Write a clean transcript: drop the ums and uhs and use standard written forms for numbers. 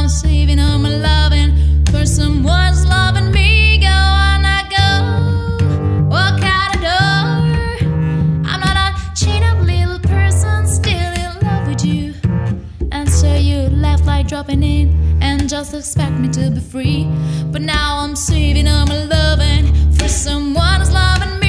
I'm saving all my loving for someone's loving me. Go on, I go, walk out the door. I'm not a chain up little person, still in love with you. And so you left like dropping in and just expect me to be free. But now I'm saving all my loving for someone who's loving me.